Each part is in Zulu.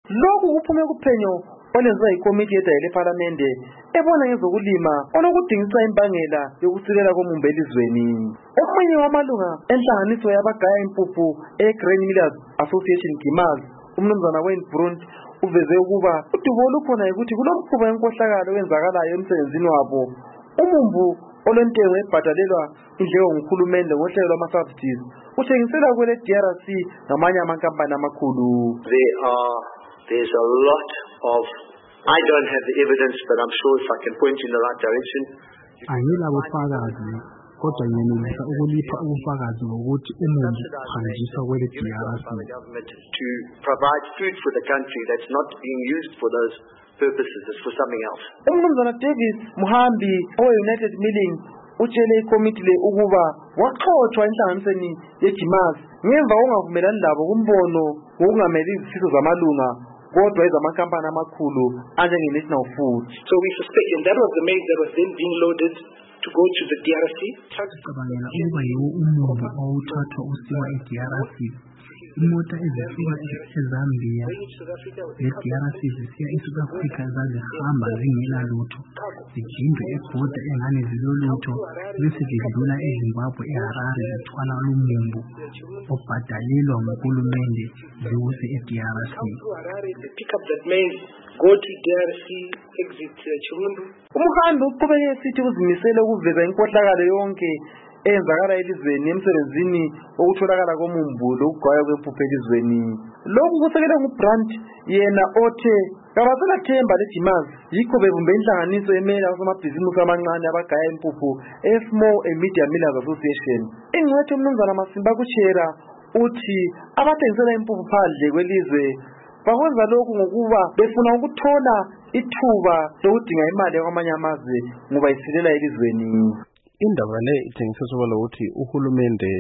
Lokhu kuphume kuphenyo olwenziwa yikomiti yedayile ePhalamende ebona ngezokulima olokudingisa imbangela yokusilela komumbu elizweni. Omunye wamalunga enhlanganiso yabagaya impuphu eGrain Millers Association GIMAZ, umnumzana Wayne Brunt, uveze ukuba udubo olukhona ukuthi kulomkhuba wenkohlakalo wenzakalayo emsebenzini wabo. Umumbu olwentengo ebhadalelwa indleko nguhulumende ngohlelo lwama-subsidies uthengiselwa kwele DRC namanye amankampani amakhulu. There's a lot of, I don't have the evidence, but I'm sure if I can point you in the right direction. Ayilabufakazi kodwa ngiyenelisa ukulipha ubufakazi bokuthi umumbu uhanjiswa kwele DRC to provide food for the country that's not being used for those purposes, it's for something else. Umnumzana Davis Muhambi owe-United Milling utshele ikomiti le ukuba waxoxwa enhlanganisweni yeGIMAZ ngemva kokungavumelani labo kumbono wokungameli izifiso zamalunga kodwa ezamankampani amakhulu anjenge-National Food. So we suspect, and that was the maize that was then being loaded to go to the DRC. Cabangela ukuba yiwo umumbu owuthathwa usiwa eDRC. Imota ezifika eZambia eDRC zisiya eSouth Africa zazihamba zingela lutho, zijindwe ebhoda engane zilolutho bese zidlula eZimbabwe eHarare zithwala lumumbu obhadalelwa nguhulumende ziwuse eDRC. Pick up that maize, go to DRC, exit Chirundu. Umuhambi uqhubeke esithi uzimisele ukuveza inkohlakalo yonke eyenzakala elizweni emsebenzini okutholakala komumbu lokugaya kwempuphu elizweni. Lokhu kusekelwe nguBrant yena othe kabasela themba leGIMAZ yikho bebumbe inhlanganiso emele abasomabhizimusi amancane abagaya impuphu eSmall and Medium Millers Association. Ingcwethu umnumzana Masimba Kuchera uthi abathengisela impuphu phandle kwelizwe bakwenza lokhu ngokuba befuna ukuthola ithuba lokudinga imali yakwamanye amazwe ngoba isilela elizweni. Indaba le ithengiswa ukuthi uhulumende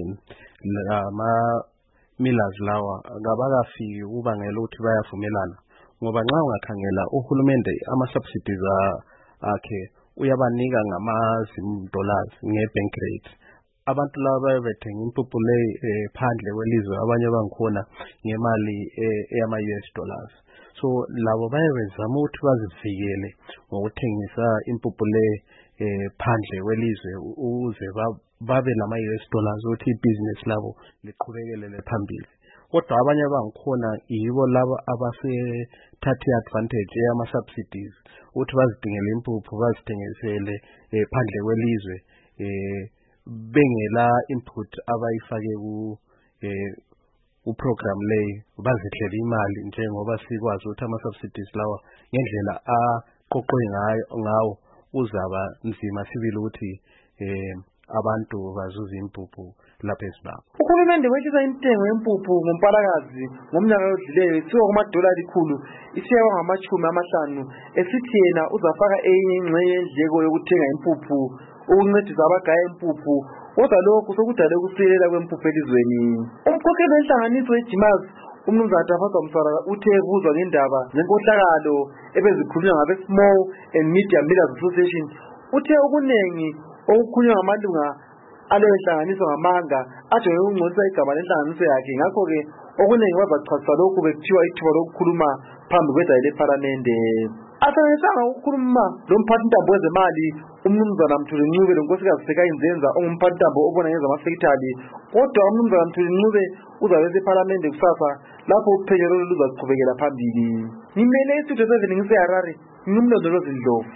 lama-millers lawa ngabakafiki ukubangela ukuthi bayavumelana ngoba nxa ungakhangela uhulumende ama-subsidies akhe uyabanika ngama-$0 nge-bank rate. Abantu laba bethenga impuphu le phandle kwelizwe abanye bangikhona ngemali eyama-US dollars. So labo bayabezama ukuthi bazivikele ngokuthengisa impuphu le phandle kwelizwe ukuze babe nama-US dollars ukuthi ibhizinesi labo liqhubekelele phambili. Kodwa abanye bangikhona yibo laba abasethathe advantage yama-subsidies ukuthi bazidingele impuphu bazithengisele phandle kwelizwe bengela input abayifake uprogram le bazidlela imali njengoba sikwazi ukuthi ama-subsidies lawa ngendlela aqoqwe ngawo uzaba nzima sibili ukuthi abantu bazuza impuphu lapha eZimbabwe. Uhulumende wehlisa intengo yempuphu ngompalakazi ngomnyaka odluleyo isuka kuma$100 isiya kwama-50 esithi yena uzafaka enye ingxenye yendleko yokuthenga impuphu ukuncedisa abagaya impuphu kodwa lokhu sokudale ukusilela kwempuphu elizweni. Umkhokheli wenhlanganiso yeGIMAZ umnumzana Tafasa Msarara uthe ebuzwa ngendaba zenkohlakalo ebezikhulunywa ngabe-Small and Medium Millers Association uthe okunengi okukhulunywa ngamalunga aleyo nhlanganiso ngamanga ajonge ukungcolisa igama lenhlanganiso yakhe. Ngakho-ke okunengi bazachasisa lokhu bekuthiwa ithuba lokukhuluma phambi kwedayile lePhalamende. Asebengisanga ukukhuluma lomphathintambo wezemali umnumzana Mthuli Ncube lonkosikazi Sekayinzenza ongumphathintambo obona ngezamafekithali kodwa umnumzana Mthuli Ncube uzabe ePhalamende kusasa lapho uphenyo lolu luzaqhubekela phambili. Ngimele istudio 7 ngiseHarare ngimlondolozi Ndlovu.